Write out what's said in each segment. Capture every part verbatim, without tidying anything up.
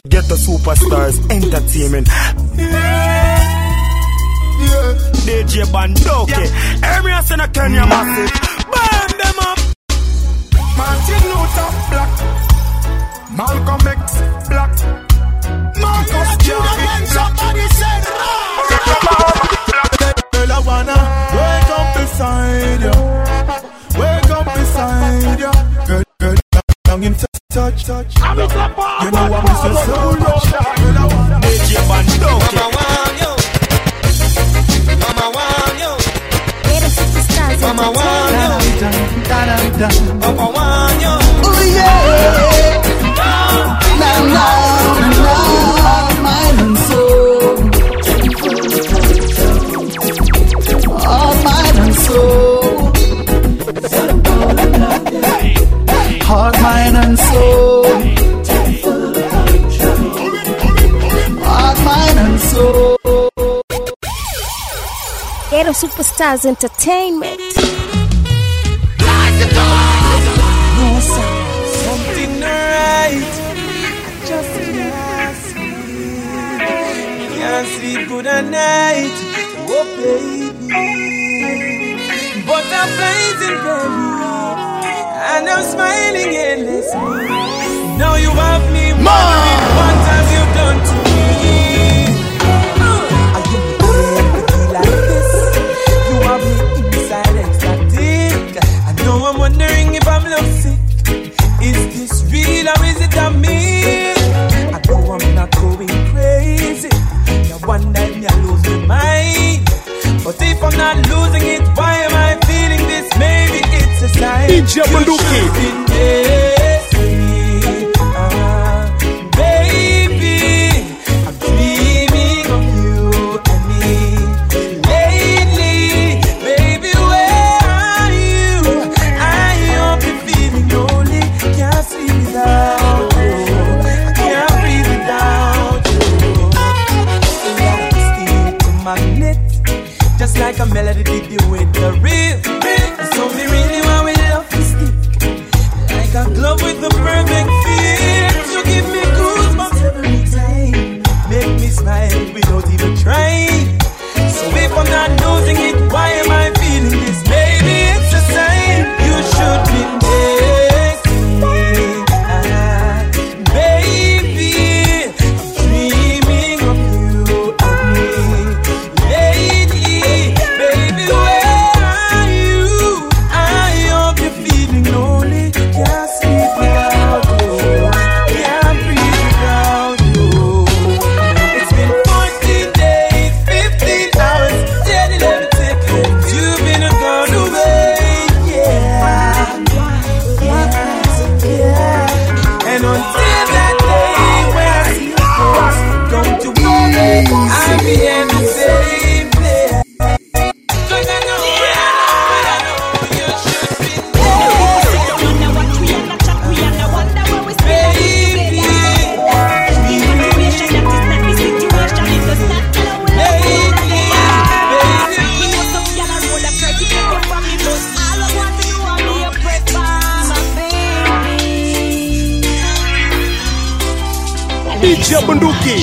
Get the superstars entertainment. Yeah. Yeah. D J Bandoke. Yeah. Every I send a Kenya massive. Burn them up. Martin Luther Black. Malcolm X Black. Marcus Garvey Somebody said girl, I wanna wake up beside you. Wake up beside you. Girl, girl, longing to touch, touch. You know I miss you so much. Girl, I wanna D J Bandoke. Mama want you. Mama want you. Mama want you. Mama want you. Oh yeah. Now, now, now, mind and soul. All mind and soul. Heart, mind and soul. Heart, mind and soul. Ghetto Superstars Entertainment. Like the dog. No sound, something right. I just can't sleep. Can't sleep good at night. Oh baby, butterflies in belly, and I'm smiling endlessly. Now you have me wondering what have you done to me. Are you ready like this? You have me inside ecstatic. I know I'm wondering if I'm lovesick. Is this real or is it a myth? I know I'm not going crazy. No wonder me I lose my mind. But if I'm not losing it, why am I feeling this? Maybe it's a sign. D J Bandoke. Just like a melody did you with the real, real. So me really want we love to stick like a glove with the perfect fit. You give me goosebumps every time, make me smile without even trying. So if I'm not losing it, why am I feeling this? Maybe it's a sign you should be next to me, ah, baby. I'm dreaming of you and me lately. Baby, where are you? I hope you're feeling lonely. Can't sleep without you. Can't breathe without you. It's been fourteen days, fifteen hours. Daddy, let me take it. You've been gone away. Yeah. Yeah. Yeah. And until that day where I see you close, don't you worry, I'll be in the same place. Cause I know, I know you should be there. Wonder what we are not chat, we are not wonder where we spend Baby, the situation that is not the situation, it does not tell our lately, baby. we know some gyal a roll up try to take you from me, but all I want to do is be a break for my baby. D J Bandoke.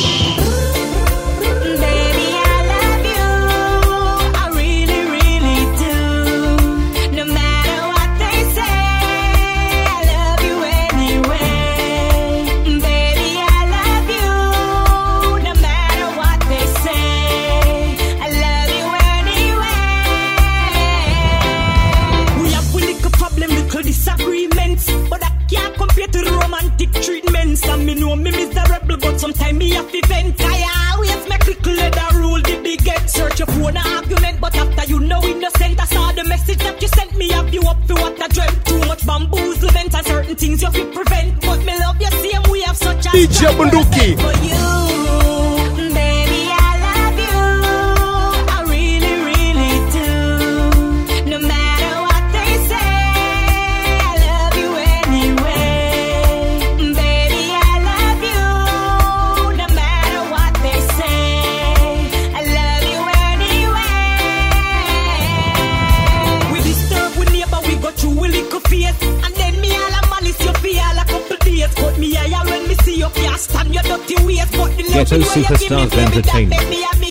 Baby, I love you, I really, really do. No matter what they say, I love you anyway. Baby, I love you, no matter what they say, I love you anyway. We have a little problem, little disagreements, but that can't compare to the romantic treatments. And me know me miserable, but sometimes me have to vent. I always make little leather rule the big head. Search your phone an argument, but after you know innocent, I saw the message that you sent me. Have you up for what I dreamt? Too much bamboozlement and certain things you fit prevent. But me love you same, we have such a D J strong Bandoke. respect for you, baby. I love you, I really, really do. No matter what they say, I love you anyway. Baby, I love you, no matter what they say, I love you anyway. We disturb with neighbor, we go through a little phase, and then me all a malice you feel a couple days. But me higher when me see you can't stand your dirty Ghetto Superstars Entertainment.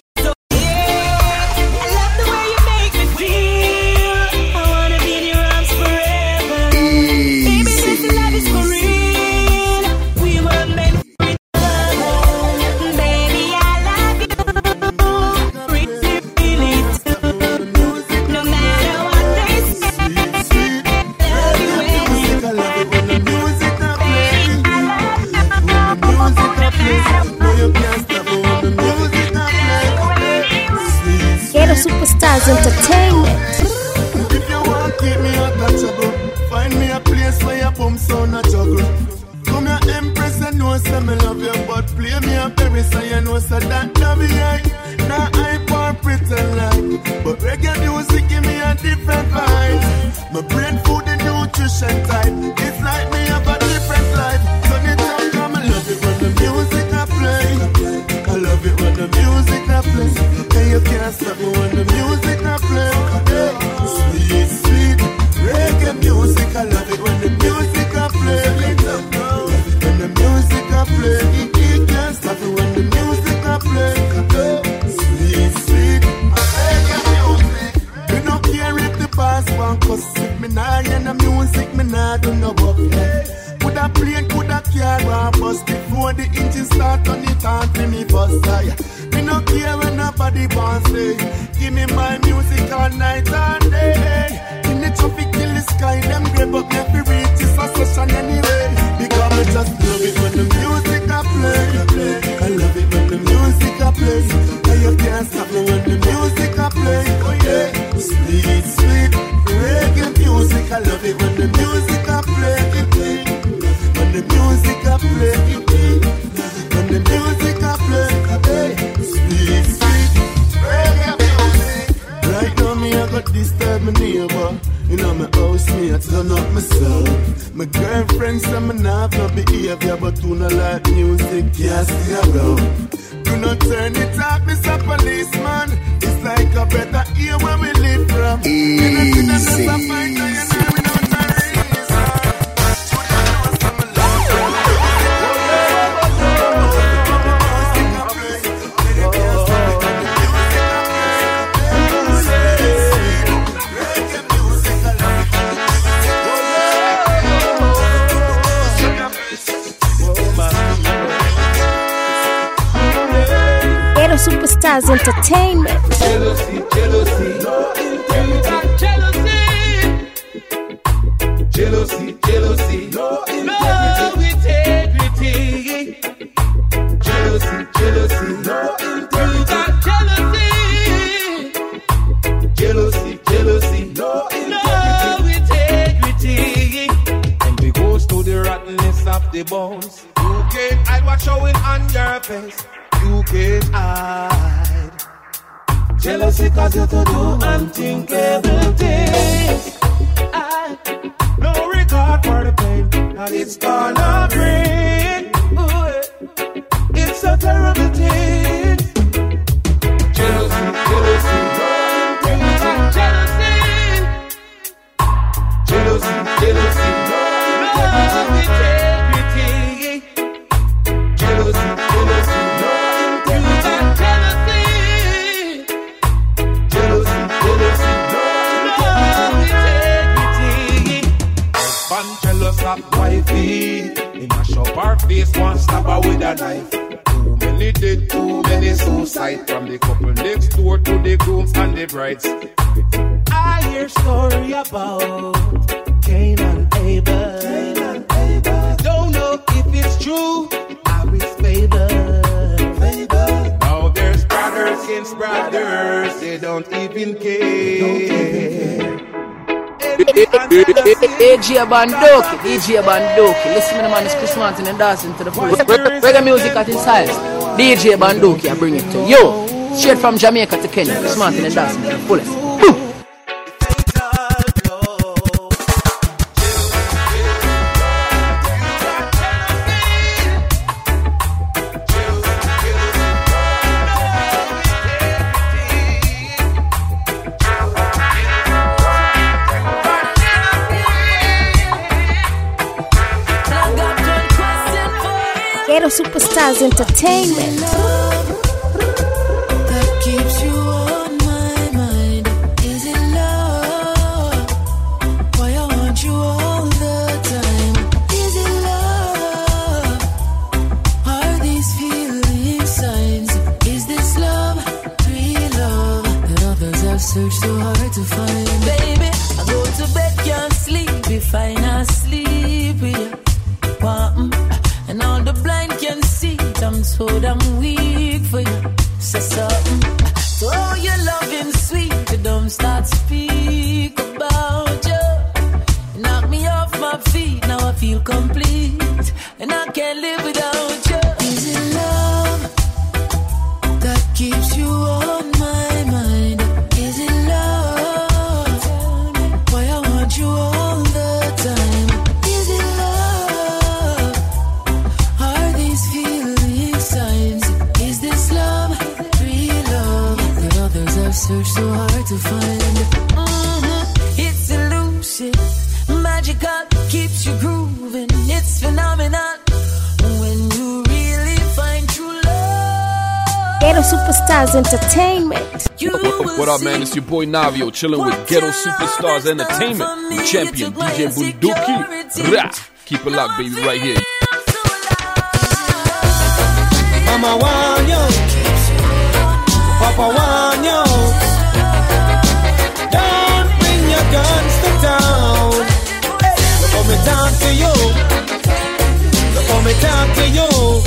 Superstars Entertainment. If you want keep me untouchable, find me a place where your boom sound a juggle. Come here, Empress, I know say me love you, but play me a berry so you know so that love me I. Now I pour pretend like, but reggae music give me a different vibe. My brain food and nutrition type, it's like me have a different life. Turn it up, come I love it when the music I play. I love it when the music I play. And you can't stop me when the music I play. Yeah. Sweet, sweet reggae music. I love it when the music I play. When the music I play, you can't stop me when the music I play. Yeah. Sweet, sweet reggae music. We don't care if the bass won't cuss. If me nah hear the music, me nah do no work. Coulda plane, coulda car or bus. Before the engine start, on it on for me bus. Me no care when nobody wants say. Give me my music all night and day. In the traffic till the sky, them grab up me fi reach this a session anyway. Because me just love it when the music I play. I love it when the music I play. And you can't stop me when the music I play. Oh yeah, sweet, sweet reggae music. I love it when the music I play. When the music I play. When the music I play. Hey, sweet, sweet reggae music. Right now me I got disturb my neighbor. You know my house me I turn up myself. My girlfriend say me not have no behavior, but who no like music can't stay around. Do not turn it up, Mister Policeman. It's like a better ear where we live from. Easy. Superstars Entertainment. Jealousy, jealousy, no integrity. Jealousy, jealousy, no integrity. Jealousy, jealousy, no integrity. Jealousy, jealousy, no integrity. And we goes to the rottenness of the bones. You can't hide what's showing on your face. You can't hide jealousy cause you to do unthinkable things. I no regard for the pain that it's gonna bring. Ooh, it's a terrible thing. Jealousy, jealousy, jealousy, jealousy, jealousy, jealousy, no integrity. Jealousy, jealousy. Jealous of wifey, he mash up her face, one stab her with a knife. Too many dead, too many suicide, from the couple next door to the grooms and the brides. I hear story about Cain and Abel. Cain and Abel. Don't know if it's true, how it's fable. Fable. Now there's brothers against brothers, they don't even care. Don't even care. D J Bandoki, D J Bandoki. Listen to the man, it's Chris Martin and dancing to the fullest. Reggae music at its highest. D J Bandoki, I bring it to you. Straight from Jamaica to Kenya, Chris Martin and dancing to the fullest. Boom. Ghetto Superstars Entertainment. That keeps you on my mind. Is it love? Why I want you all the time. Is it love? Are these feeling signs? Is this love? Real love that others have searched so hard to find. Baby, I go to bed, can't sleep if I not sleep with you. And all the blind can see it, I'm so damn weak for you. Say something. So oh, your loving sweet, you don't start speak about you. You knock me off my feet, now I feel complete, and I can't live without you. Is it love that keeps you on my mind? Is it love? Why I want you all the time? Is it love? Are these feeling signs? Is this love? Real love that others have searched so hard to find. Mm-hmm. It's elusive, magical, keeps you grooving. It's phenomenal when you really find true love. Ghetto Superstars Entertainment. You will What up, man? It's your boy Navio, chilling with Ghetto Superstars Entertainment with champion D J Bunduki. Rah! Keep it locked, baby, right here. Mama want you, Papa want you. Don't bring your guns to town. Look how me talk to you. Look how me talk to you.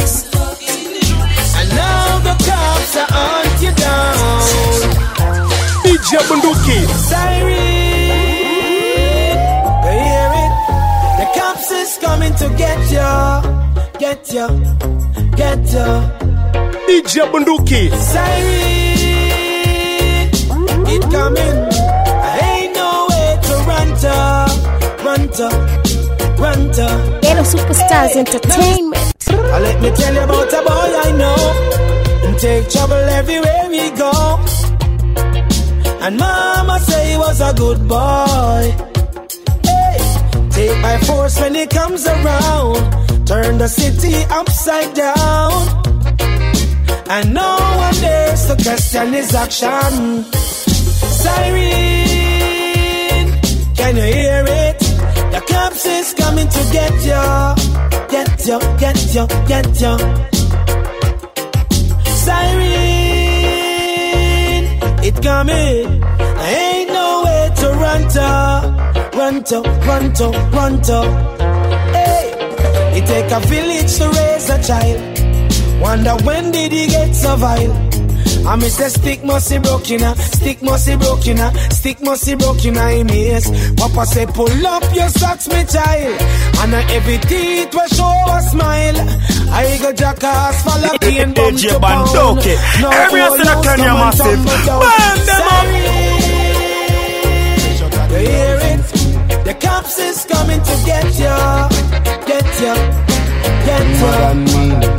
And now the cops are hunt you down. D J Bunduki. Siren, you hear it? The cops is coming to get you, get you, get you. D J Bunduki. Siren, it coming. Ain't no way to run to, run to, run to. Ghetto Superstars Entertainment. Uh, let me tell you about a boy I know, and take trouble everywhere we go. And mama say he was a good boy. Hey, take by force when he comes around, turn the city upside down. And no one dares to question his action. Siren, can you hear it? The cops is coming to get you, get you, get you, get you. Siren, it coming. Ain't no way to run to, run to, run to, run to. Hey, it take a village to raise a child. Wonder when did he get so vile? I miss the stick must be broken, uh, stick must be broken, uh, stick must be broken, I miss. Papa say pull up your socks, me child, and uh, every teeth will show a smile. I go jackass, fall up the and bum to pound. Every single Kenya massive, burn them up. You hear it? The cops is coming to get you, get you, get you.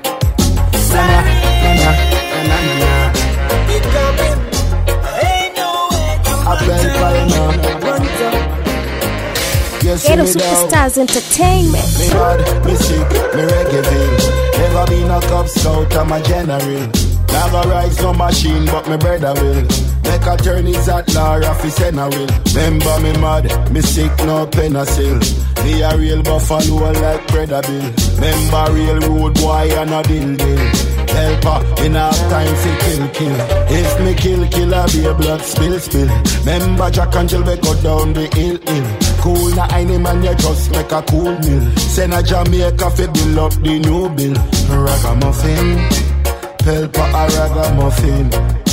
Ghetto Superstars Entertainment. Me bad, me sick, me reggae. Never been a Cub Scout, I'm a general. Never rise no machine, but me brother will. Make a turn is at Lara, fi send a will. Remember me mad, me sick, no penicil. Me a real buffalo like brother Bill. Remember real road boy and a dill dill. Helper, in half time fi kill kill. If me kill kill, I be a blood spill spill. Remember Jack and Jill, we go down the hill hill. Cool na any man, you just make a cool meal. Send a Jamaica fi build up the new bill. Ragamuffin, helper a ragamuffin.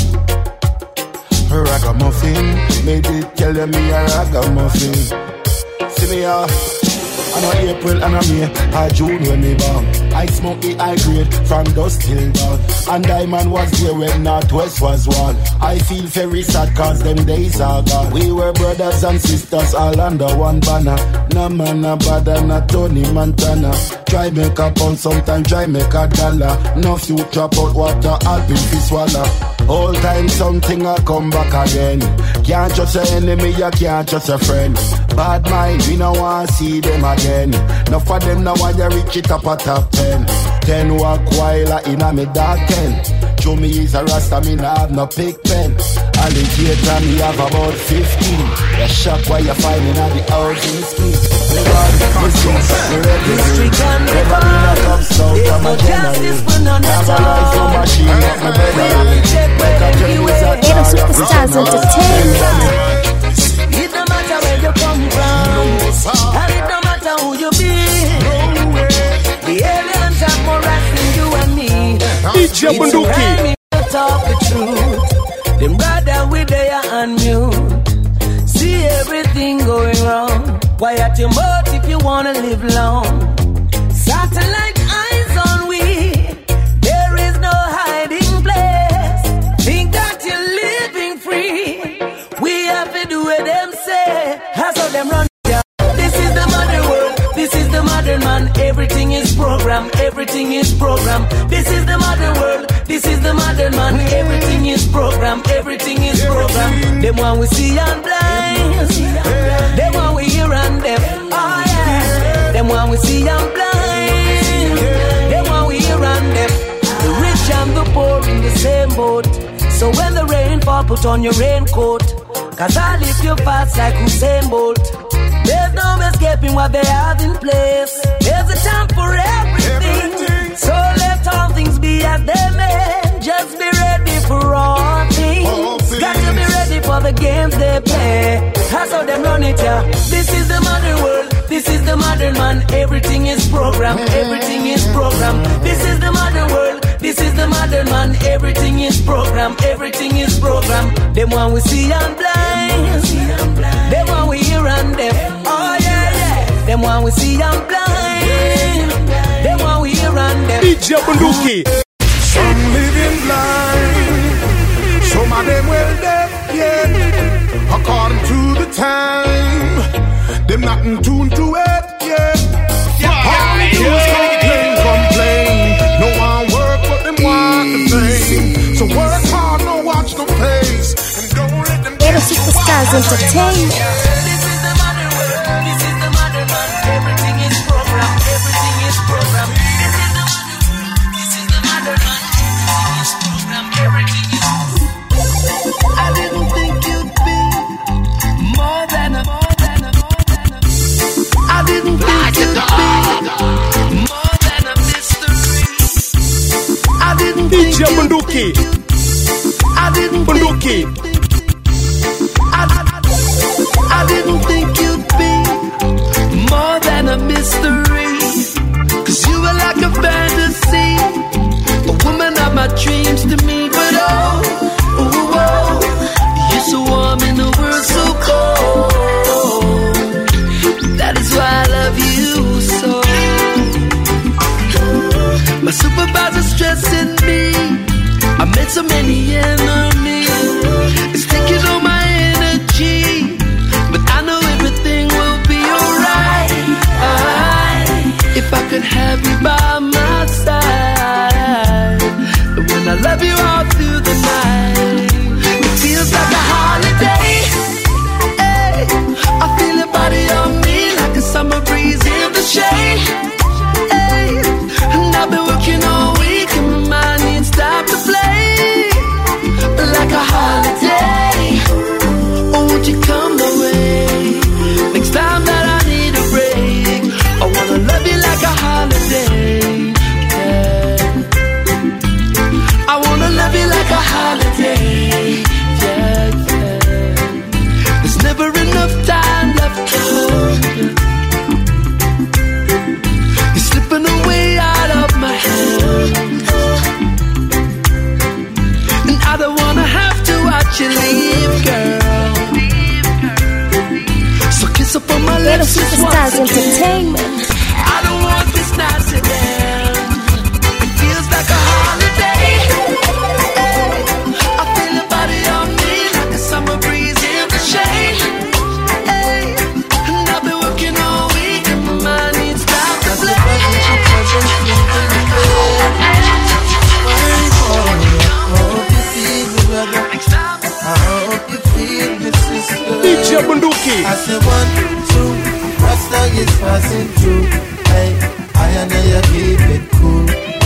Ragamuffin, made it tell them me a ragamuffin. See me ah. I'm a April and I'm May, a June when me born. I smoke the high grade from dusk till dawn. And Diamond was there when Northwest was one. I feel very sad cause them days are gone. We were brothers and sisters all under one banner. No man a bother, not Tony Montana. Try make a pound, sometime try make a dollar. No future but water, I'll be fi swallow. All time something I come back again. Can't trust your enemy, you can't trust your friend. Bad mind, we no want see them again. Enough of them now want you reach it up a top ten. ten walk while in a me dark ten. Show me is a rasta, me nah have no big pen. Alligator me have about fifteen. You shock why you finding at the housing scheme. Me run, me sing, me represent. Never been a top south, I'm a general. Have a rifle machine, up my belly. Make a tell is a Ghetto Superstars Entertainment. It no matter where you come from, and it no matter who you be. The aliens are more than you and me. D J Bunduki. Talk the truth. Them brother we there and you see everything going wrong. Quiet your mouth if you wanna live long. Satellite eyes on we. There is no hiding place. Think that you're living free. We have to do what them say. That's how them run. This is the modern world. This is the modern man. Everything is program. Everything is program. This is the modern world. This is the modern man. Everything is program. Everything is program. Them one we see and blind. Them one we hear and deaf. Oh yeah. Them one we see and blind. Them one we hear and deaf. The rich and the poor in the same boat. So when the rain fall, put on your raincoat. Cause I lift you fast like Usain Bolt. There's no escaping what they have in place. There's a time for everything. everything. So let all things be as they may. Just be ready for all things. all things. Got to be ready for the games they play. That's how them run it, yeah. This is the modern world. This is the modern man. Everything is program. Everything is program. This is the modern world. This is the modern man. Everything is program. Everything is program. Them one we see and blind. Them one we hear and deaf. Oh yeah, yeah. Them one we see and blind. Them one we hear and deaf. D J Bunduki. Some living blind. Some of them well deaf, yeah. According to the time, them not in tune to it, yeah. All they do is complain, complain. No one work, but them want the fame. So work hard, no watch the face, and don't let them Ghetto Superstars Entertainment. This is the modern world. This is the modern man. Everything is program. Everything is program. This is the modern world. This is the modern man. Everything is program. Everything is. I didn't think you'd be more than a more than a more than a. I didn't think you'd be more than a mystery. I didn't D think J you'd Bunduki. I didn't Bunduki. I, I, I didn't think you'd be more than a mystery. Cause you were like a fantasy, a woman of my dreams to me. But oh, oh, oh, you're so warm and the world so cold. That is why I love you so. My supervisor's stressing me. I met so many enemies. It's taking all my energy, but I know everything will be alright. If I could have you by my side, and when I love you all through the night, it feels like a holiday. Hey, I feel your body on me like a summer breeze in the shade. Hey, and I've been working all week and my mind ain't stopped to play like a holiday. Oh, won't you come my way? Next time that I need a break, I wanna love you like a holiday. Yeah. I wanna love you like a holiday. Yeah, yeah. There's never enough time left to hold you. You're slipping away out of my hands, and I don't wanna have to watch you leave, girl. So kiss up on my Ghetto lips just Superstars once again. Entertainment. I don't want this night to end. It feels like a holiday. Hey, I feel your body on me like a summer breeze in the shade. Hey, and I've been working all week and my mind needs time to play. I hope you feel the sister. D J Bunduki. I say one, two, Rasta is passing through. Hey, I know you keep it cool.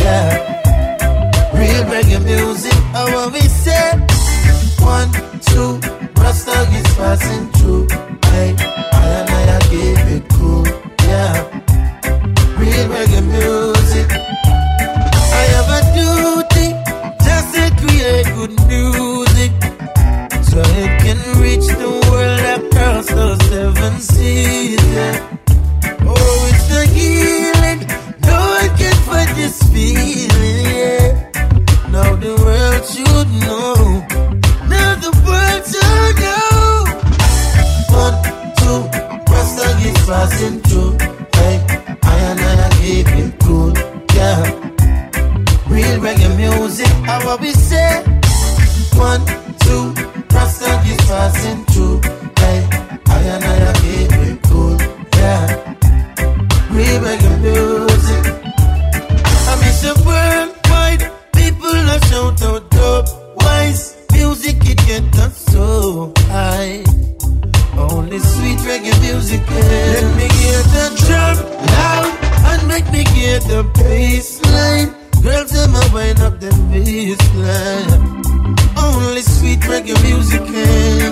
reggae music, how will we say? One, two, Rasta is passing through. Hey, I and I keep it cool, yeah. Real reggae music. I have a duty, just to create good music, so it can reach the world across those seven seas, yeah. Oh, it's the healing, no one can fight this feeling, yeah. Now the world should know, now the world should know. One, two, Rasta is passing through. Hey, I and I keep it cool, yeah. Real reggae music, how what we say? One, two, Rasta is passing through. Hey, I and I keep it cool, yeah. Real reggae music. I miss the worldwide, people are shout out dope. Wise music, it get us so high. Only sweet reggae music, yeah. Let me hear the drum loud and make me hear the bass line. Girls, them a wind up the baseline. Only sweet reggae music can.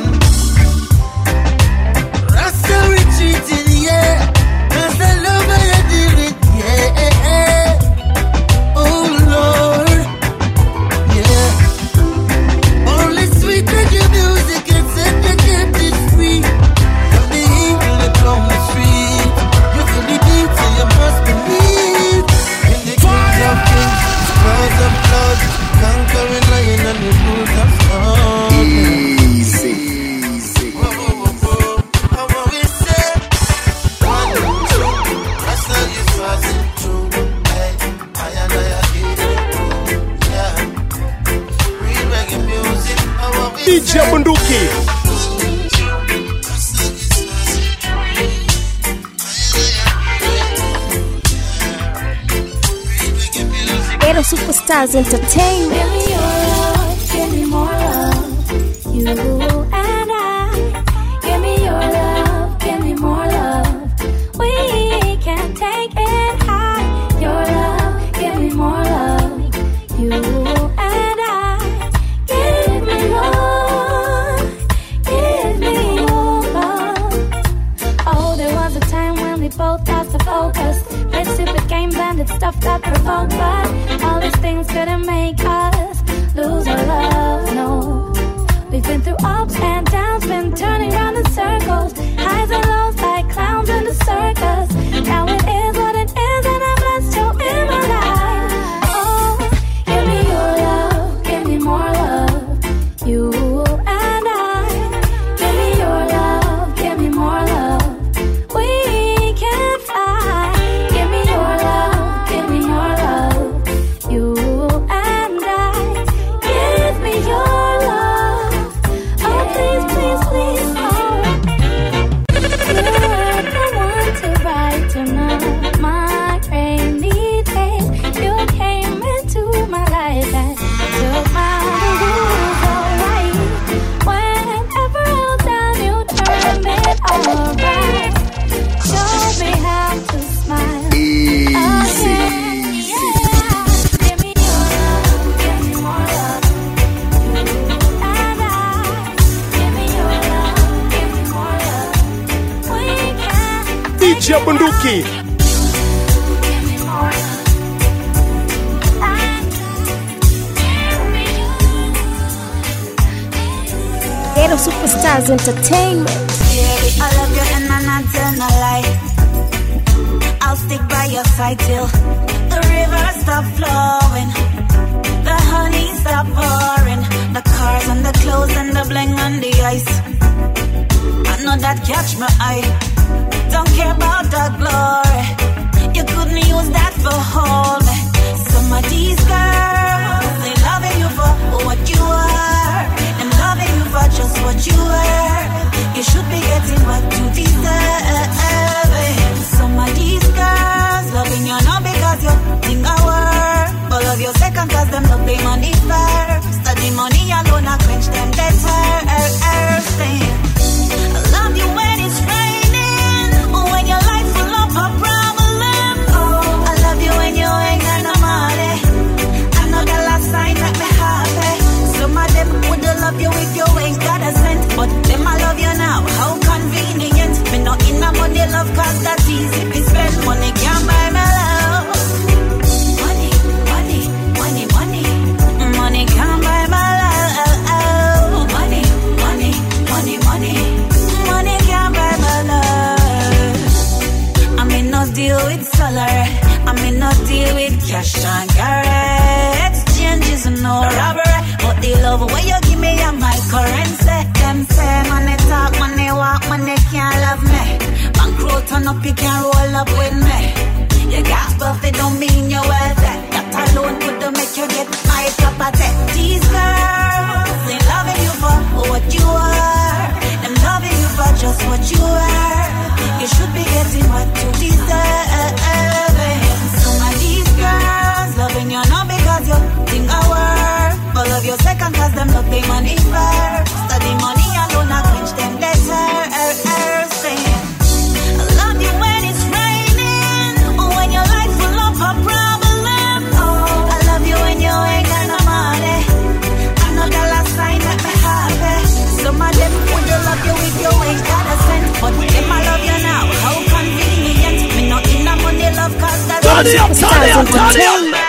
Rasta retreating, yeah. Cause I love how you do it, yeah. Oh Lord, yeah. Only sweet reggae music can set the captives free. From the evil that on the street. You feel the beat, so you must believe. In the kings of kings, cries of blood, conquering lion and the roots of stone. Easy, easy. Whoa, whoa, whoa, whoa. How will we say? One, two, Rasta is passing through. Hey, I and I keep it cool, yeah. Real reggae music, how will we D J Bunduki. Ghetto Superstars Entertainment. Give me your love, give me more love. You and I. Give me your love, give me more love. We can take it high. Your love, give me more love. You and I. Give me love, give me your love. Oh, there was a time when we both lost the focus. Played stupid games and did stuff that provoked, but all these things couldn't make us lose our love, no. We've been through ups and downs, been turning round in circles, highs and lows like clowns in the circus. Now it is what it is, and I'm blessed you're in my life. Oh, give me your love, give me more love. You and I. Give me your love, give me more love. We can fly. Give me your love, give me more love. You and I. Give me your love. Oh, please, please, please, oh. You're the one to write to my, my rainy days. You came into my life and took my rules away. Whenever I was down, you turned it alright. Showed me how to smile. Easy. Give me your love, give me more love. You and I. Give me your love, give me more love. We can. D J Bunduki. Give me more love. Ghetto Superstars Entertainment. Baby, I love you and I'm not telling a lie. I'll stick by your side till the river stop flowing, the honey stop pouring, the cars and the clothes and the bling on the ice. I know that catch my eye. Don't care about the glory. You couldn't use that for hold me. Some of these girls, they loving you for what you are, and loving you for just what you are. You should be getting what you deserve. Some of these girls loving you not because you think I work, but love you second cause them love the money first. Study money alone, I quench them dead thirst. I love you when it's raining, when your life full of deal with salary. I mean no deal with cash and carry. Exchanges no robbery. But the love where you give me a my currency. Them say money talk, money walk, money can't love me. Bankroll turn up, you can't roll up with me. You got wealthy don't mean you're wealthy. That alone could make you get my property. These girls, they loving you for what you are. Them loving you for just what you are. You should be getting what you deserve. Some of these girls loving you not because you think I work, but love your second cause them love the money first. Study money alone, I quench them letters. I love you when it's raining, or when your life full of a problem. Oh, I love you when you ain't got no money. I know the last sign that me happy. Some of them would love you if you ain't got a cent, but them I love you now. How convenient. Me not in a money love cause that's turn it up, turn it up, turn it up.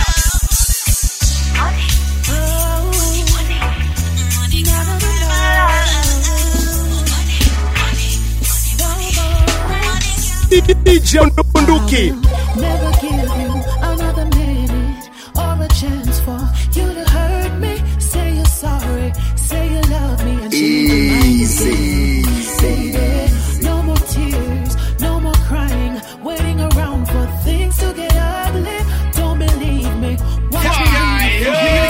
D J Bunduki. Never give you another minute or a chance for you to hurt me. Say you're sorry, say you love me, and easy, baby. No more tears, no more crying, waiting around for things to get ugly. Don't believe me, watch me.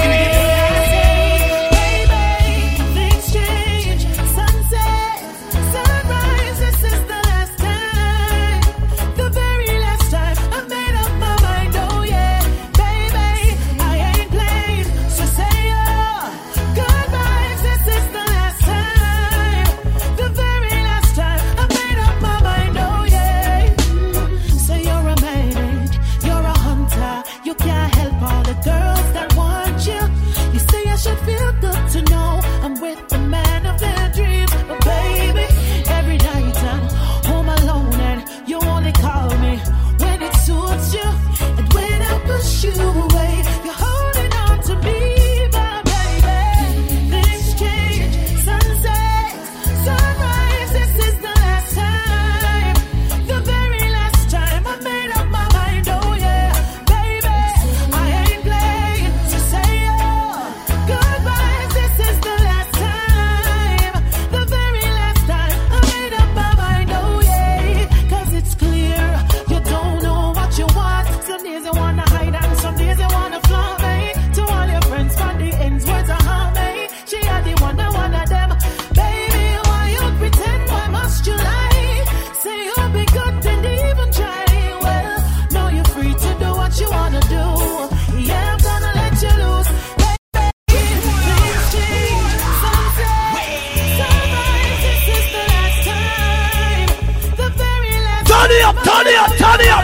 Baby, things change. Sunset, sunrise. This is the last time, the very last time. I made up my mind. Oh yeah, baby, I ain't playing. So say your goodbyes. This is the last time, the very last time. I made up my mind. Oh yeah. Say you're a manic, you're a hunter. You can't help all the girls that want you. You say I should feel good to know I'm with the man of their dreams. But baby, every night I'm home alone and you only call me when it suits you. And when I push you away, you're holding on to me, my baby. Things change, sunset, sunrise. This is the last time, the very last time. I made up my mind. Oh yeah, baby, I ain't playing. So say your goodbyes. This is the last time, the very last time. I made up my mind. Oh yeah, cause it's clear you don't know what you want. Some days you wanna hide and some days you wanna flaunt me. To all your friends from the ends words are harm me. She had the one, one of them. Baby, why you pretend? Why must you lie? Say you'll be good and even try. Well, now you're free to do what you wanna do. Yeah, I'm gonna let you loose. Baby, things change. Sunset, sunrise. This is the last time, the very last Turn it up, turn it up, turn it up.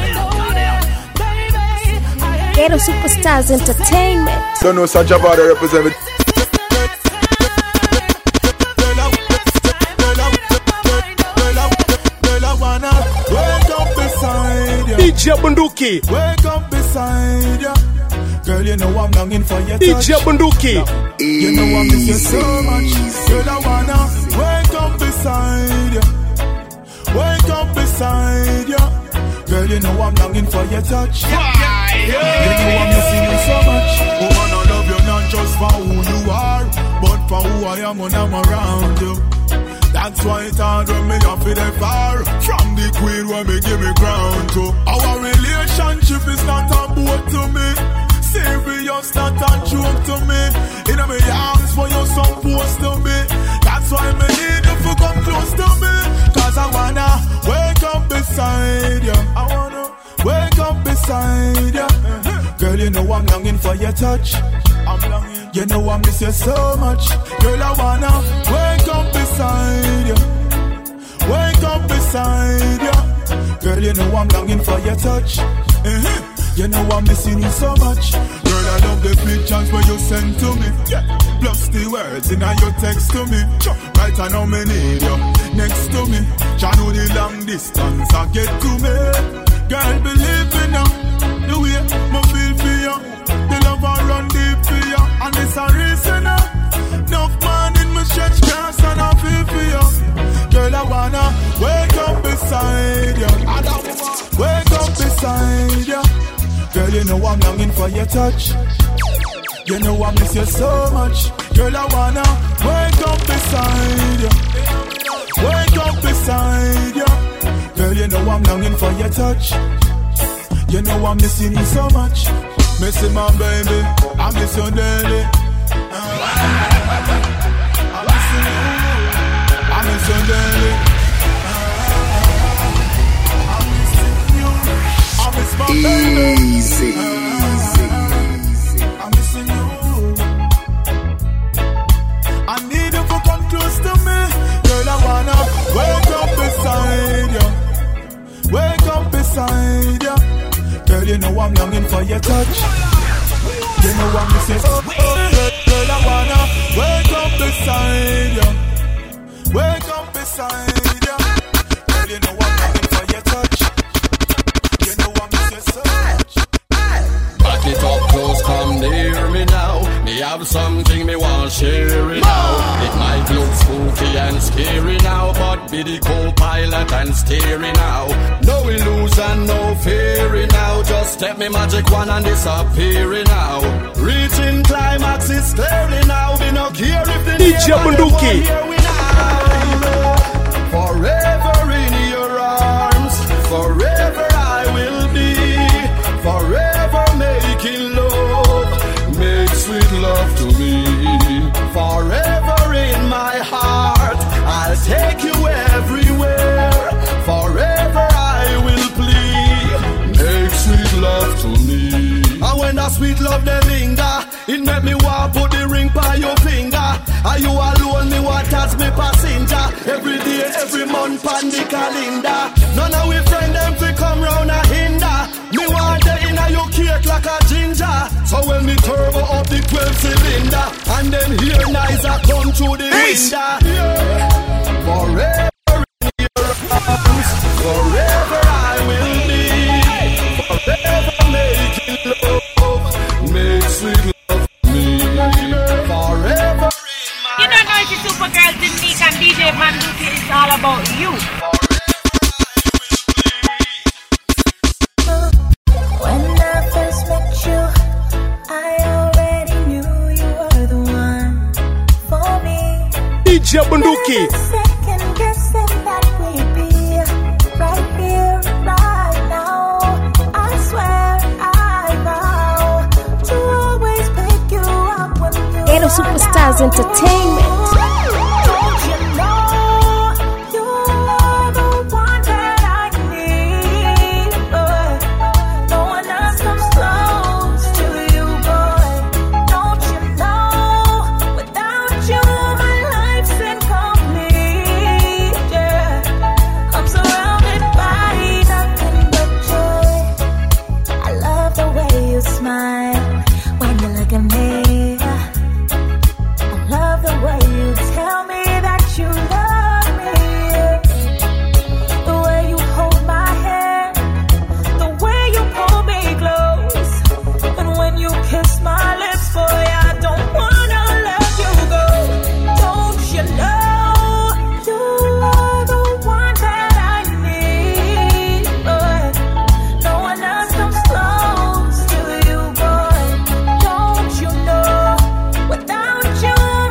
Ghetto Superstars Entertainment. Don't know Sacha Bada represent it. D J Bunduki. Wake up beside ya. Girl, you know I'm longing for your D touch. J Bunduki. You know I miss you so much. Girl, I wanna wake up beside ya. Wake up beside ya. Girl, you know I'm longing for your touch. You know I'm missing you so much. Woman, I love you not just for who you are, but for who I am when I'm around you. That's why it's hard when me off it far from the queen when me give me ground to. Our relationship is not a boat to me. Serious, not a joke to me. In my arms for you supposed to be. That's why me need you to come close to me. Cause I wanna wake up beside you. I wanna wake up beside you. Girl, you know I'm longing for your touch. I'm longing. You know I miss you so much. Girl, I wanna wake up beside you. Wake up beside you. Girl, you know I'm longing for your touch. Uh-huh. You know I'm missing you so much. Girl, I love the pictures where you send to me. Yeah. Plus the words in your text to me. Right I know me need you next to me. Try know the long distance I get to me. Girl, believe me now. The way I feel for you. The love I run deep for you. And it's a reason now. Enough man in my stretch grass and I feel for you. Girl, I wanna wake up beside you. I don't wanna wake up you know I'm longing for your touch. You know I miss you so much. Girl, I wanna wake up beside you. Wake up beside you. Girl, you know I'm longing for your touch. You know I'm missing you so much. Missing my baby, I miss you daily. I'm missing you, I miss you daily. I'm missing you, I miss my baby. Easy, easy. I'm missing you. I need you to come close to me. Girl, I wanna wake up beside you. Wake up beside you. Girl, you know I'm longing for your touch. You know I'm missing you. Girl, I wanna wake up beside you. Wake up beside you. Girl, you know I'm longing for your touch. You know I'm missing so much. Back it up close, come near me now. Me have something me want share it now. It might look spooky and scary now, but be the co-pilot and steering now. No illusion, no fear now. Just step me magic one and disappear now. Reaching climax is clearly now. Be no care if the D J Bunduki. Forever in your arms, forever I will be. Forever making love, make sweet love to me. Forever in my heart, I'll take you everywhere. Forever I will plead, make sweet love to me. And when that sweet love they linger, it make me want put the ring by your finger. Are you alone, me want touch me passenger. Every day, every month, pan the calendar. None of we friend them fi come round a hinder. Me want the inna your cake like a ginger. So when me turbo up the twelve cylinder, and then here nice a come through the window. Yeah. Forever in your arms, forever I will be. Forever making love, make sweet love to me. Forever. You don't know if it's Supergirl, Technique and D J Bunduki, it's all about you. When I first met you, I already knew you were the one for me. D J Bunduki. Second guessing that we'd be right here, right now. I swear, I vow to always pick you up when you Ghetto Superstars Entertainment. Don't you know you are the one that I need, boy? No one else comes close to you, boy. Don't you know without you my life's incomplete, yeah. I'm surrounded by nothing but joy. I love the way you smile when you look at me. Love the way you tell me that you love me. The way you hold my hand, the way you pull me close. And when you kiss my lips, boy, I don't wanna let you go. Don't you know you are the one that I need, boy? No one else comes close to you, boy. Don't you know without you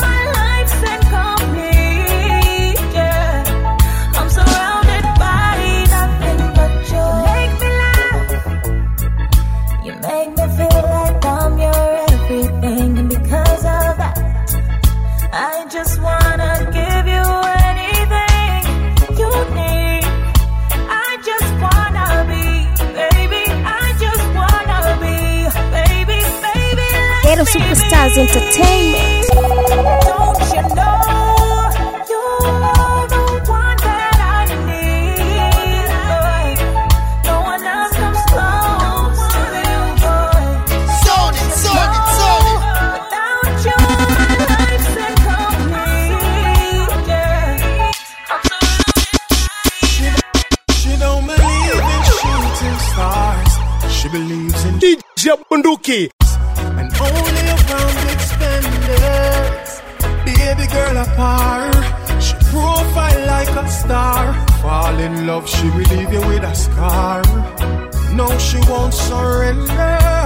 I just wanna give you anything you need. I just wanna be, baby. I just wanna be, baby, baby. Ghetto Superstars Entertainment. Don't you know you are the one that I need, boy? No one else comes close to you, boy. Zone it, zone it, zone it. Without you, life's incomplete, yeah. I'm She don't believe in shooting stars. She believes in D J Bunduki. and only around big spenders. Baby girl apart, she profile like a star. Fall in love, she will leave you with a scar. No, she won't surrender.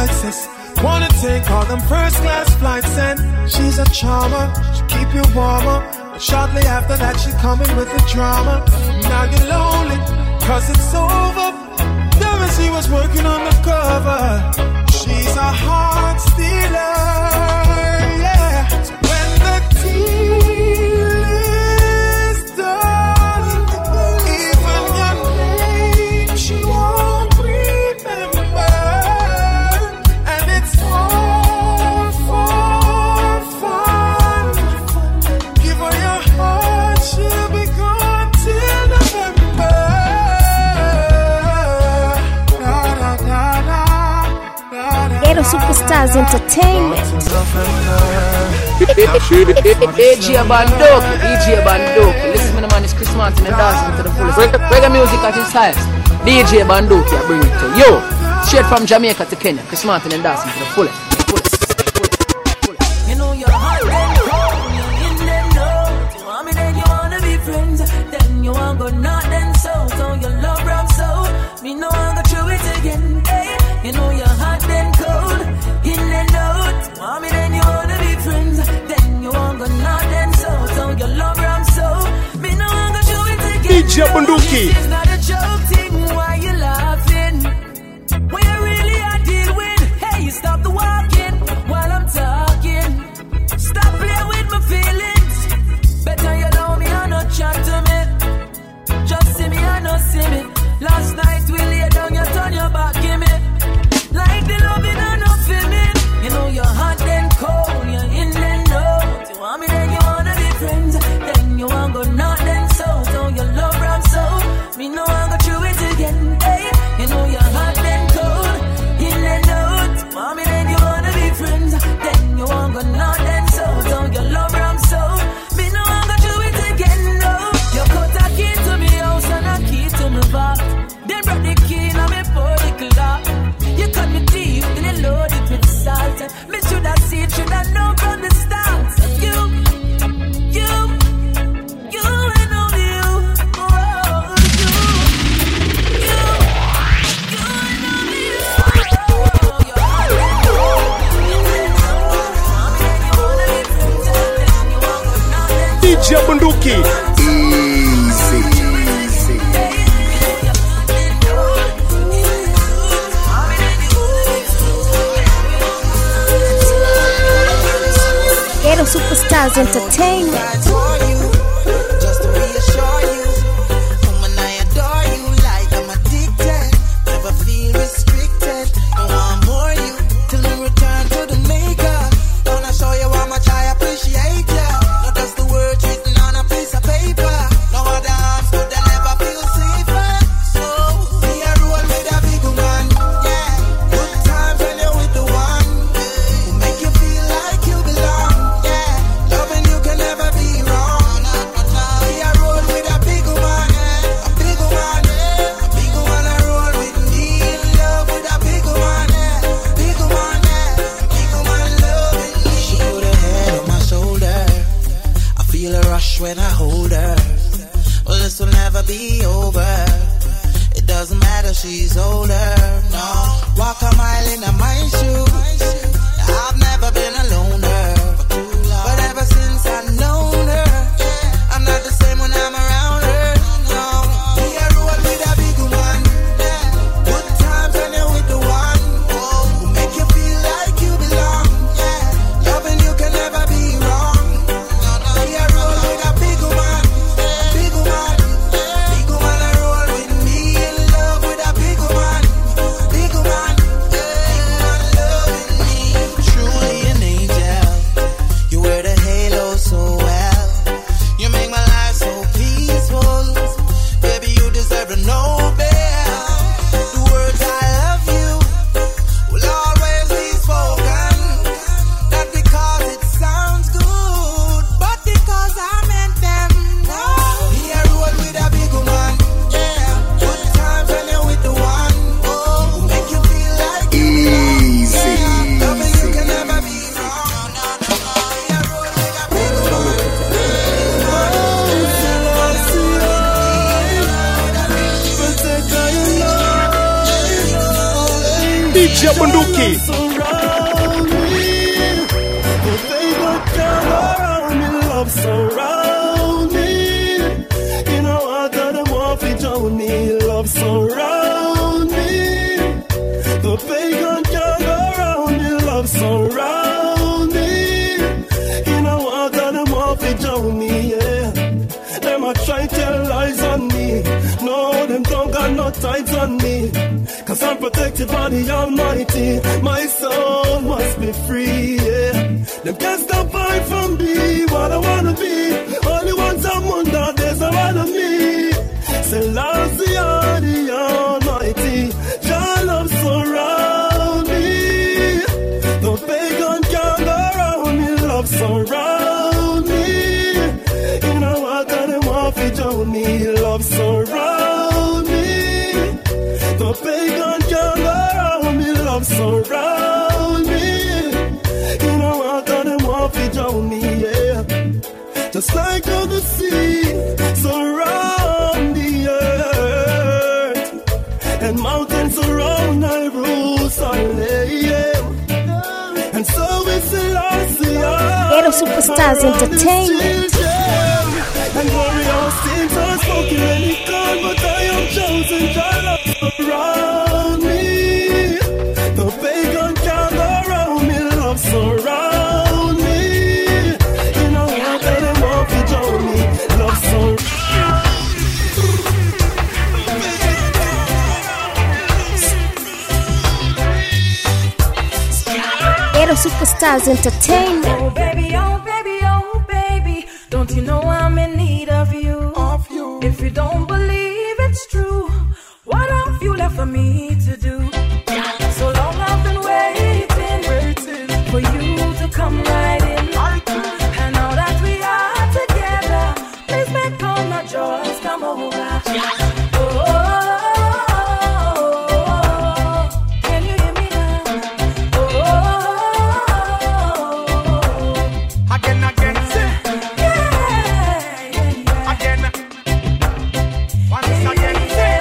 like sis. Wanna take all them first class flights and she's a charmer, she keep you warmer. But shortly after that she coming with the drama. Now you're lonely, cause it's over. Never she was working on the cover. She's a heart stealer, yeah. So when the deal is done, even your name she won't remember. And it's all for fun. Give her your heart, she'll be gone till November. Da, da, da, da, da, da. Ghetto Superstars Entertainment. D J Bandoki, D J Bandoki. Listen to the man, it's Chris Martin and dancing to the fullest. Reggae, reggae music at its highest. D J Bandoki, I bring it to you. Straight from Jamaica to Kenya. Chris Martin and dancing to the fullest. You know you're hot and cold, you're in and out. You want me, then you wanna be friends. Then you want go not then so. So your love rum so. Me no want go through it again. Hey, you know you're hot and cold, in and out. You want me, then you wanna be friends. Then you want go not then so. So your love rum so. Me no want go through it again. D J Bandoki. It's not a joke thing, why you laughing? When you really are deal with. Hey, you stop the walking while I'm talking. Stop playing with my feelings. Better you know me and not chat to me. Just see me and not see me. Last night we lay down, you turn your back, give me. Like the loving and not feeling. You know you're hot and cold, you're in and out. You want me, then you wanna be friends. Then you want go not then so. So your love ram so. Me no want go through it again. Hey, you know you're hot and cold, in and out. You want me, then you wanna be friends. Then you want go not then so. So your love ram so. Me no want go through it again. No, you cut a key to me house and a key to me back. Then brought the key and me pour the clock. You cut me deep, then you load it with salt. Me should have seen, should have known from the start. You, you, you and only you. Oh, you, you, you and only you. Oh, you're hot and cold. D J Bandoki. Easy, easy. Ghetto Superstars Entertainment. Just to reassure you, woman, I adore you like I'm addicted. Never feel restricted. I want more you till we return to the maker. Wanna show you how much I appreciate you. Not just the words written on a piece of paper. No other arms could I never feel safer. So be a roll with a big one, yeah. Good times when you're with the one who make you feel like you belong, yeah. Loving you can never be wrong. Be a roll with a big one, a big one, a big one. I roll with me in love with a big one, big one, big one loving me. She put her head on my shoulder. I feel a rush when I hold her. Well, this will never be over. It doesn't matter, she's older. No, walk a mile in my shoes. I've never been a loner, but ever since I've known her, I'm not the same when I'm around her. No, be a roll with a big one. Good times when you're with the one who make you feel like you belong. Yeah, loving you can never be wrong. Be a roll with a big one, big one, big one. I roll with me in love with a big one, big one, big one loving me. Truly an angel, you wear the halo so well. You make my life so peaceful. Baby, you deserve a Nobel. The words I love you will always be spoken. Not because it sounds good, but because I meant them. No, be a roll with a big one, yeah. Good times when you're with the one who make you feel like you belong. Easy, Yeah, loving you can easy. never be wrong. No, no, no. Be a roll with a big one. D J Bandoki. love surround me. You know I got them off it on me. Love surround me. The pagan can't go around me. Love surround me. You know I got them off it on me, yeah. Them a try tell lies on me. No, them don't got no tights on me. Cause I'm protected by the Almighty. My soul must be free, yeah. Them can't stop fight from me. What I wanna be. Only one someone that there's a lot of me. Say love's the Almighty. Your love surround me. The pagan can't go around me. Love surround me. You know I got them off it on me. Love surround me. The pagan can't go around me. Love surround me. You know I got them off it on me, yeah. Just like how the sea surround the earth, and mountains surround Jerusalem, yeah. And so it's the last year. Ghetto Superstars Entertainment. And glorious things are spoken when it comes, but I am chosen. Your love surround me. The pagan can't go around me. Love surround me. You know I got them off it on me. Love surround me. Ghetto Superstars Entertainment. Oh baby, oh baby, oh baby, don't you know I'm in need of you? Of you. If you don't believe it's true, what have you left for me to do? So long I've been waiting, waiting for you to come right in. And now that we are together, please make all my joys come over. Oh, can you hear me now? Oh, again, again, yeah, again, once again, hey,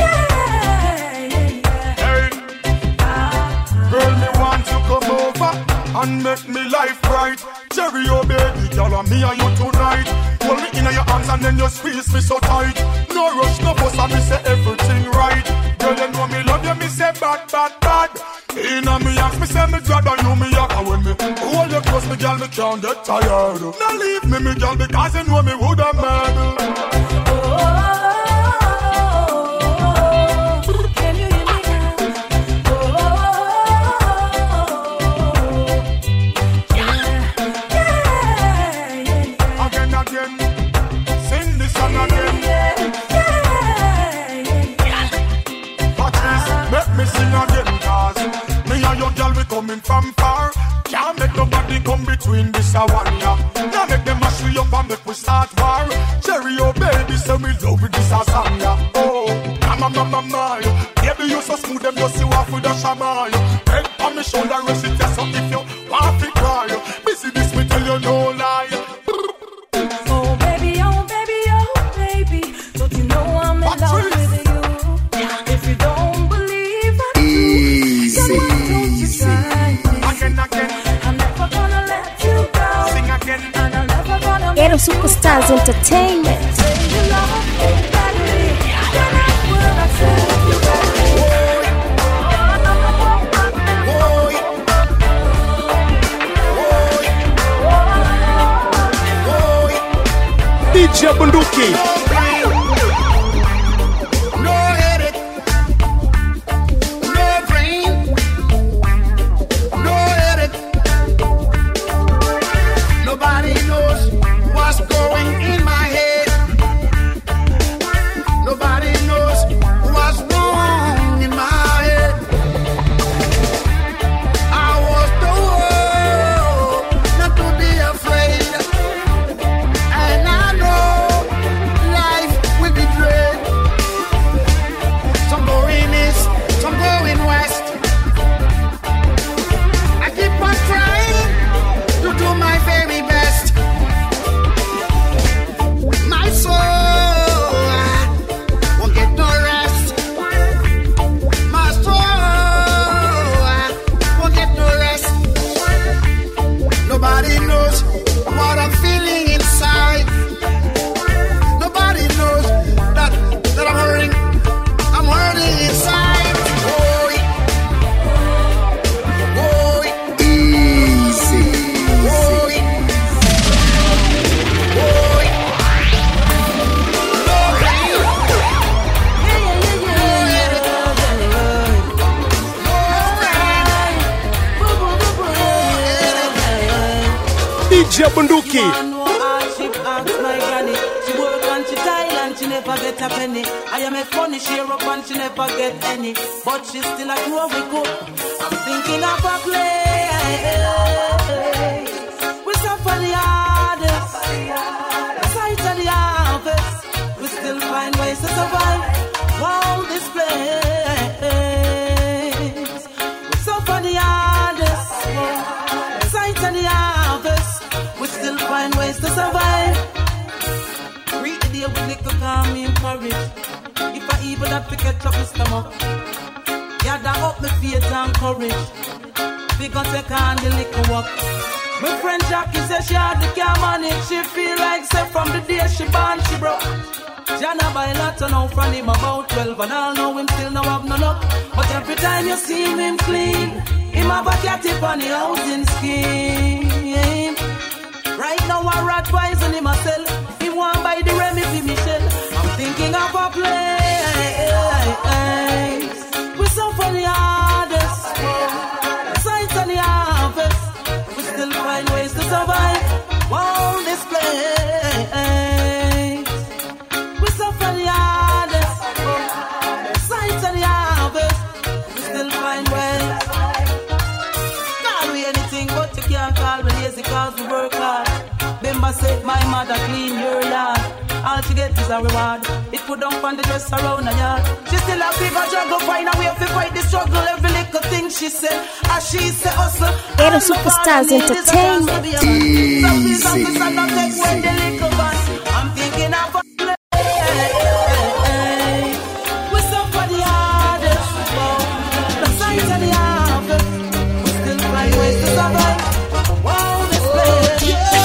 girl, me want you come over and make me life right. Cherry, oh baby, girl, and me and you tonight. Hold me in your arms and then you squeeze me so tight. No rush, no fuss, and me say everything right. Girl, you know me love you, me say bad, bad, bad. In a me ask me say me glad and you me yak. And when me hold you close, me girl, me can't get tired. Now leave me, me girl, because you know me would have mad. can you hear me now? Oh, yeah, yeah, again, again, sing this song again. Patrice, make me sing again, cause me and your girl we coming from far. Can't make nobody come between this and one, yeah. Now make them mash we up and make we start war. Cherry, oh baby, say me love with this a song, yeah. Oh, mama, mama, mama, baby you so smooth, them just you off with a shaman. Head on me shoulder, rest it just so if you want to cry. Busy this, me tell you no lie. oh baby, oh baby, oh baby, don't you know I'm in love with you? If you don't believe I do, then why don't you try me? Again, again, I'm never gonna let you go. sing again. And I'm never gonna Ghetto Superstars Entertainment. say you love me badly. Then I will accept you badly. D J Bunduki. No headache, no brain, no headache. Nobody knows what's going in my head. Nobody knows what's wrong in my head. I was told not to be afraid, and I know J Bunduki. My granny, she work and she tile and she never get a penny. I am a funny, she up and she never get any. But she still a grow we cook. I'm thinking of a place. We suffer the hardest. The sight of the harvest. We still find ways to survive. Wow, this place. We suffer the hardest. The sight of the harvest. We still find ways to survive. Read the day with little calm me encourage. If I even have to catch up my stomach, gather up my faith and courage. Because I can't the liquor walk. My friend Jackie says she had the car money. She feel like say from the day she born she broke. Jana buy lot to know from him about twelve, and I know him still no have no luck. But every time you see him clean, him have a cat tip on the housing scheme. Right now I rat wise on him myself. He want buy the Remy for Michelle. I'm thinking of a place. We suffer the hardest. The sight and the harvest. We still find ways to survive. Wow, this place. We suffer the hardest. The sight and the harvest. We still find ways. Can't be anything but you can't call me lazy cause we work hard. Remember say my mother clean your yard. All she get is a reward. It put down on the dress around her yard. She still a big a juggle, find a way to fight the struggle. Every little thing she said, as she say hustle. Ghetto Superstars Entertainment. Easy. I'm thinking of a place. We suffer the hardest. The sight of the harvest. We still find ways to survive. Wow, this place.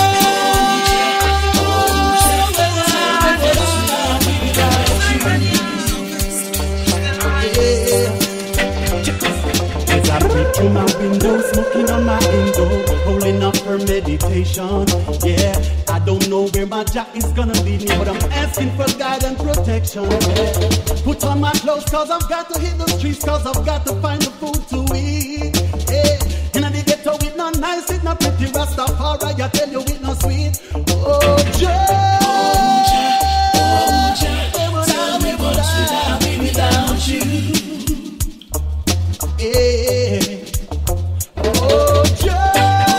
In my window, smoking on my window, rolling up her meditation. Yeah, I don't know where my jack is gonna lead me, but I'm asking for guide and protection. Yeah. Put on my clothes cause I've got to hit the streets, cause I've got to find the food to eat. Yeah, and I get to it not nice, it not pretty Rastafari, I tell you it not sweet. Oh, Jack, oh, Jack, oh, Jack, tell me what should I be without you? Yeah. Oh, Jack,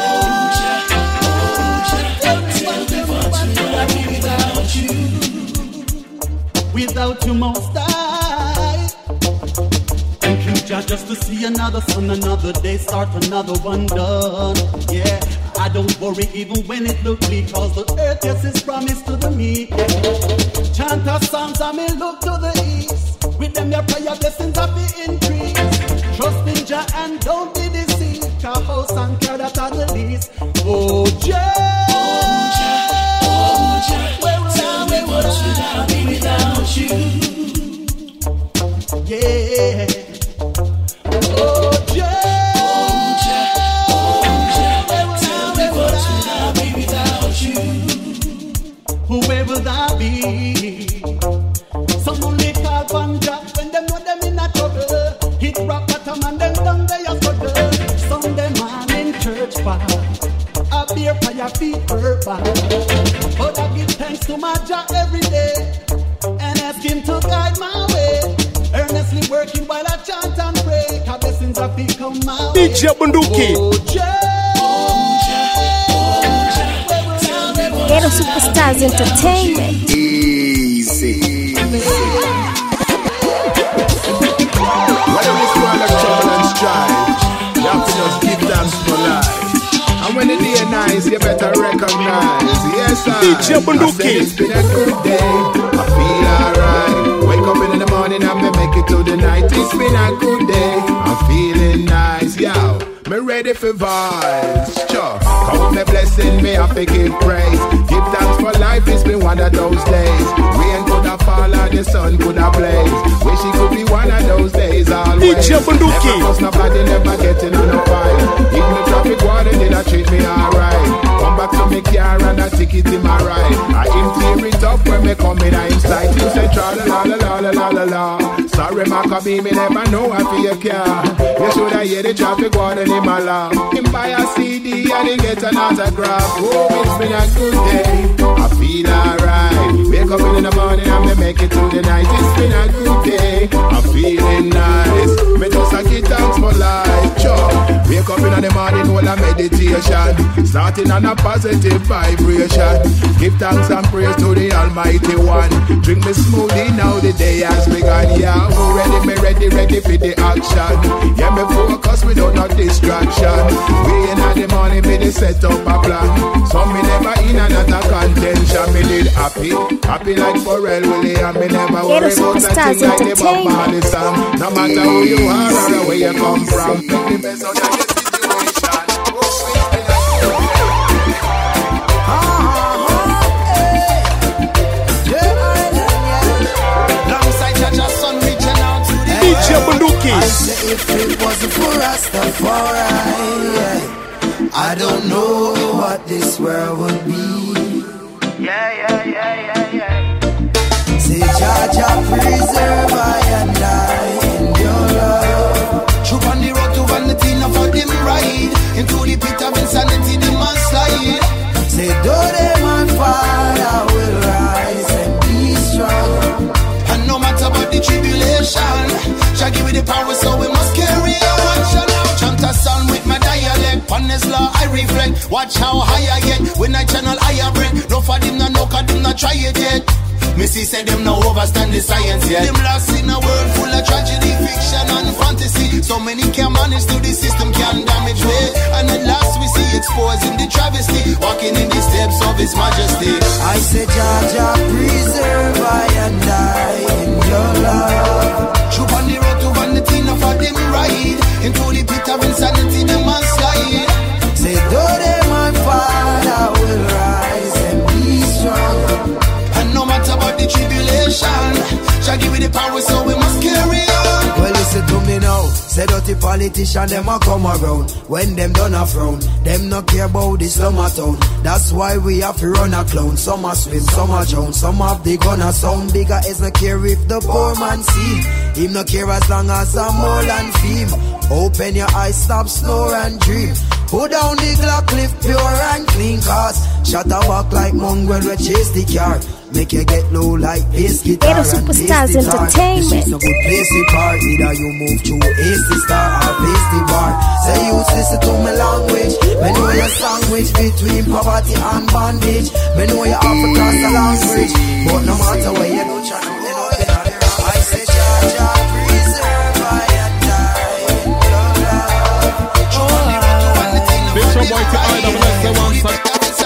without you most I thank you Jah just to see another sun, another day, start another one done. Yeah, I don't worry even when it look bleak, cause the earth yes is promised to the meek. Yeah. Chant our songs and me look to the east, with them your prayer blessings have the increase. Trust in Jah and don't be deceived, cause house and care that are the least. Oh Jah, oh Jah, oh Jah, tell me what should I be without you? Yeah. Oh Jah, oh Jah, oh Jah, tell me what should I be without you? Where will that be? Some only call one Jah when them know them in a trouble. Hit rock bottom and then down they a struggle. Sunday morning church bar, a beer for your feet hurt bad. But I give thanks to my Jah every day and ask him to guide my way. Earnestly working while I chant and pray, cause blessings have become my way. D J Bunduki. Oh Jah, oh Jah, Ghetto Superstars Entertainment. Easy. Whether it's one of trouble and strife, you have to just give thanks for life. And when the day nice, you better recognize. Yes, I, I said it's been a good day. I feel alright. Wake up in the morning and me make it to the night. It's been a good day. I'm feeling nice, yo. Me ready for vibes, sure. Count me blessing, me have to give praise. Give thanks for life, it's been one of those days. Rain could have fallen and the sun could have blazed. Wish it could be one of those days always. D J Bunduki. Never cause nobody, never getting on a fight. Even the traffic warden did I treat me alright. Come back to me car and I take it in my ride. I him tear it up when me come in, I inside. You say tra la la la la la la la. Sorry, my Cause me, me never know I feel car. You shoulda hear the traffic warden in my lap. Him buy a C D and he get an autograph. Oh, it's been a good day. I feel alright. Wake up in the morning and me make it to the night. It's been a good day. I'm feeling nice. Me just a give thanks for life. Sure. Wake up in the morning, all a meditation. Starting on a positive vibration. Give thanks and praise to the Almighty One. Drink me smoothie, now the day has begun. Yeah, I'm ready, me ready, ready for the action. Yeah, me focus without no distraction. We in the morning, me they set up a plan. So me never in another contention. Me did happy, happy like Pharrell Williams. Me never worry about that thing like the Bob Marley song. No matter who you are or where you come from, make the best out of your situation. D J Bunduki. I say if it wasn't for Rastafari, yeah, I don't know what this world would be. Yeah, yeah, yeah, yeah, yeah. Say Jah Jah preserve I and I in your love. Troop on the road to vanity, now for them ride into the pit of insanity, they must slide. Say though they might fall, I will rise and be strong. And no matter what the tribulation, shall give me the power, so we must carry on. Shall now chant a song with my dialect. On this law I reflect. Watch how high I get when I channel higher break. No for them, no no, cause them not try it yet. Missy said them no overstand the science yet. Them lost in a world full of tragedy, fiction and fantasy. So many can manage to the system can damage way. And at last we see exposing the travesty, walking in the steps of His Majesty. I say Jah Jah preserve I and I in your love. Troop on the road to vanity, now for them ride into the pit of insanity, them must slide. Say though they might fall, I will rise and be strong. And no matter what the tribulation, shall give me the power, so we must carry on. Well, listen to me now. Say dirty politician, them a come around. When them done a frown, them not care about the slumber town. That's why we have to run a clown. Some a swim, some a drown, some have the gun a sound. Bigger is not care if the poor man see. Him not care as long as a mole and fame. Open your eyes, stop, snore and dream. Put down the Glock, live pure and clean cars. Shut a back like mongrel, we chase the car. Make you get low like bass guitar Ghetto Superstars Entertainment. This is a good place to party. Either you move to Ace the Star or Face the Bar. Say you listen to my language. Me know your sandwich between poverty and bondage. Me know you have to cross the language. But no matter where you do, you know you know you know the I say Jah Jah preserve I and I in your love. Bitch, your boy to I W S the one side.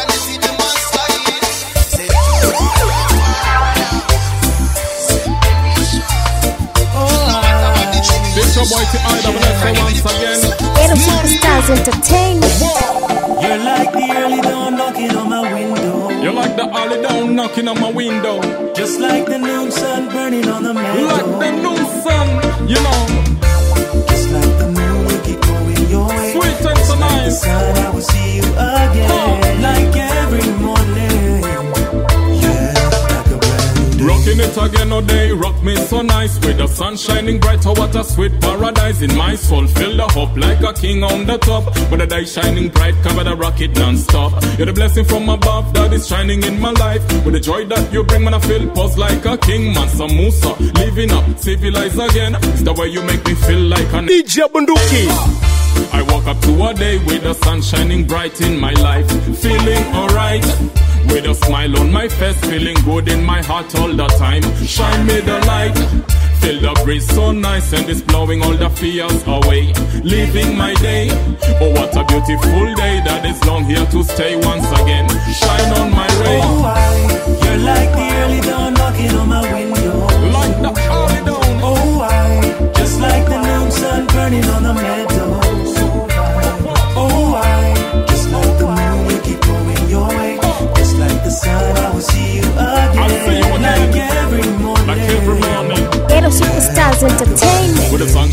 Bitch, your boy to I W S the once again. Ghetto Superstars Entertainment. You're like the early dawn knocking on my window. You're like the early dawn knocking on my window. Just like the noon sun burning on the meadow. Like the noon sun, you know. Just like the moon, you keep going your way. Sweet and so nice. Like the sun, I will see you again. Oh. Like every morning. Yeah, like a brand new day. Rocking it again all day, rock me so nice. With the sun shining bright, oh what a sweet paradise. In my soul, feel the hope like a king on the top. With the day shining bright, cover the rocket non-stop. You're the blessing from above that is shining in my life. With the joy that you bring, man, I feel pulse like a king. Mansa Musa, living up, civilize again. It's the way you make me feel like an D J Bunduki. I woke up to a day with the sun shining bright in my life. Feeling alright. With a smile on my face, feeling good in my heart all the time. Shine me the light. Feel the breeze so nice and it's blowing all the fears away. Living my day. Oh, what a beautiful day that is long here to stay once again. Shine on my way. Oh, I, you're like the early dawn knocking on my window. Like the early dawn. Oh, I, just like the noon sun burning on the meadow. Oh, I, just like the moon, you keep going your way. Just like the sun, I will see you again. I'll see you again. Like every morning. Like every morning. Ghetto Superstars Entertainment. With the sun shining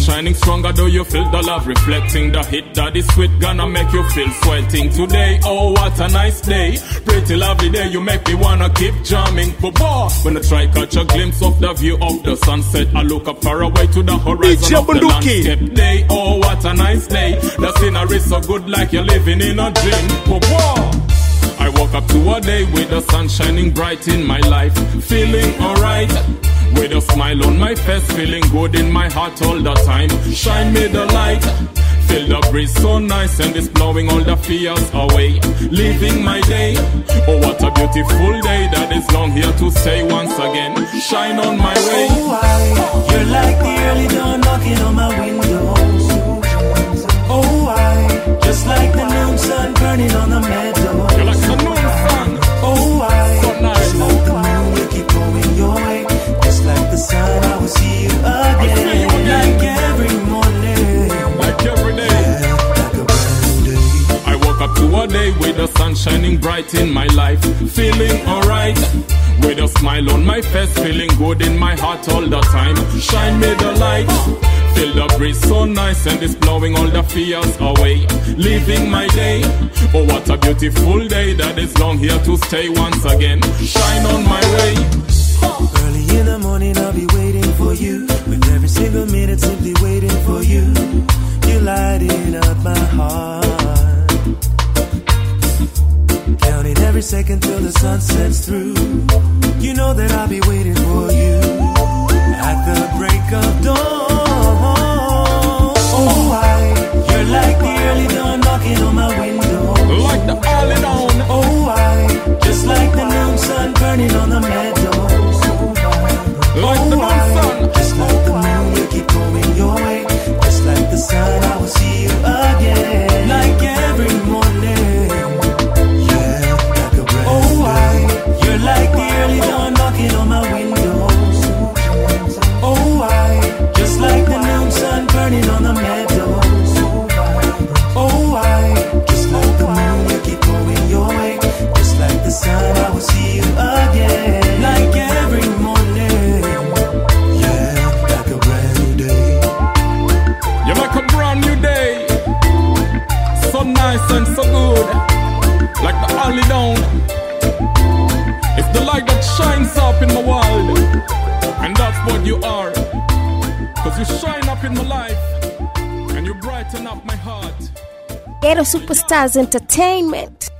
stronger, do you feel the love reflecting? The hit that is sweet, gonna make you feel sweating today. Oh, what a nice day, pretty lovely day. You make me wanna keep jamming. But boy, when I try catch a glimpse of the view of the sunset, I look up far away to the horizon of the landscape. Day, oh, what a nice day. The scenery so good, like you're living in a dream. But boy, I woke up to a day with the sun shining bright in my life, feeling alright. With a smile on my face, feeling good in my heart all the time. Shine me the light, feel the breeze so nice, and it's blowing all the fears away. Living my day, oh what a beautiful day that is long here to stay once again. Shine on my way. Oh, I, you're like the early dawn knocking on my window. Oh, I, just like the noon sun burning on the meadow. You're like the noon sun. Oh, I, so nice. Just like the moon, you keep going your way. Just like the sun, I will see you again. You again. Like every morning, like every day, yeah, like a brand new day. I woke up to a day with the sun shining bright in my life, feeling alright. With a smile on my face, feeling good in my heart all the time. Shine me the light, feel the breeze so nice, and it's blowing all the fears away. Living my day, oh what a beautiful day that is long here to stay once again. Shine on my way. Early in the morning I'll be waiting for you, with every single minute simply waiting for you. You're lighting up my heart, counting every second till the sun sets through. You know that I'll be waiting for you at the break of dawn. Oh, I, you're like the early dawn knocking on my window. Like the early dawn. Oh, I, just like the noon sun burning on the meadow. Like oh, the moon sun. Just like the moon, you keep going your way. Just like the sun, I will see you again. Like every morning, yeah, like a brand oh, I, you're like the early dawn knocking on my window. Oh, I, just like the noon sun burning on the meadow. Oh, I, just like the moon, you keep going your way. Just like the sun, I will see you again. Like every morning, yeah, like a brand new day. You're like a brand new day, so nice and so good, like the early dawn. It's the light that shines up in my world, and that's what you are. Cause you shine up in my life, and you brighten up my heart. Ghetto Superstars Entertainment.